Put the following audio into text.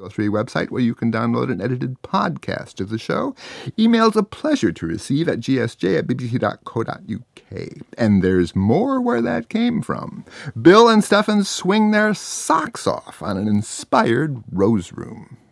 3 website where you can download an edited podcast of the show. Email's a pleasure to receive at gsj@bbc.co.uk. And there's more where that came from. Bill and Stefan swing their socks off on an inspired Rose Room.